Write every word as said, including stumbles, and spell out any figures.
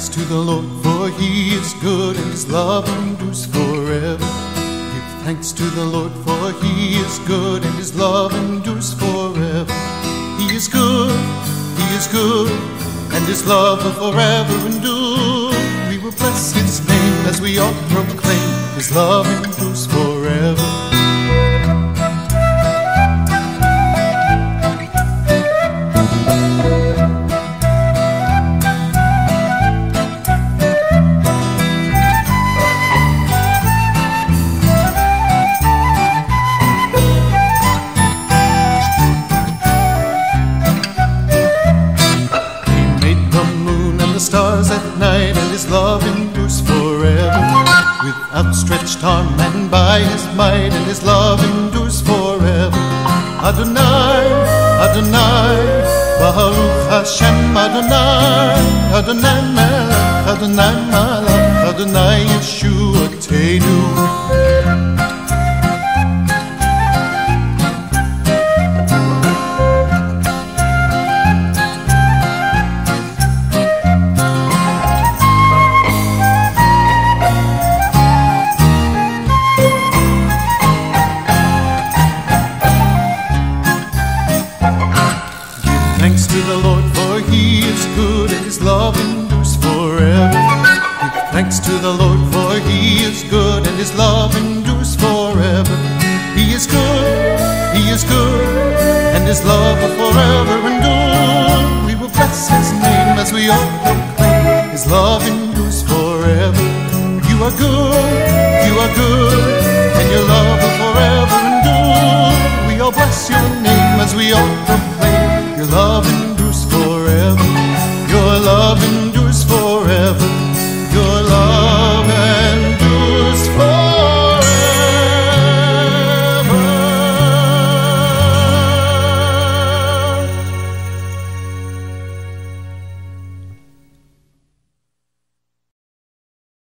thanks to the Lord, for he is good and his love endures forever. Give thanks to the Lord, for he is good and his love endures forever. He is good, he is good, and his love will forever endure. We will bless his name as we all proclaim, his love endures forever. Stars at night, and his love endures forever. With outstretched arm and by his might, and his love endures forever. Adonai, Adonai, Baruch Hashem Adonai, Adonai Melech, Adonai Malach, Adonai Yeshua Teinu. Thanks to the Lord, for he is good and his love endures forever. Give thanks to the Lord, for he is good and his love endures forever. He is good, he is good, and his love will forever endure. We will bless his name as we all proclaim, his love endures forever. You are good, you are good, and your love will forever endure. We all bless your name as we all proclaim, your love endures forever. Your love endures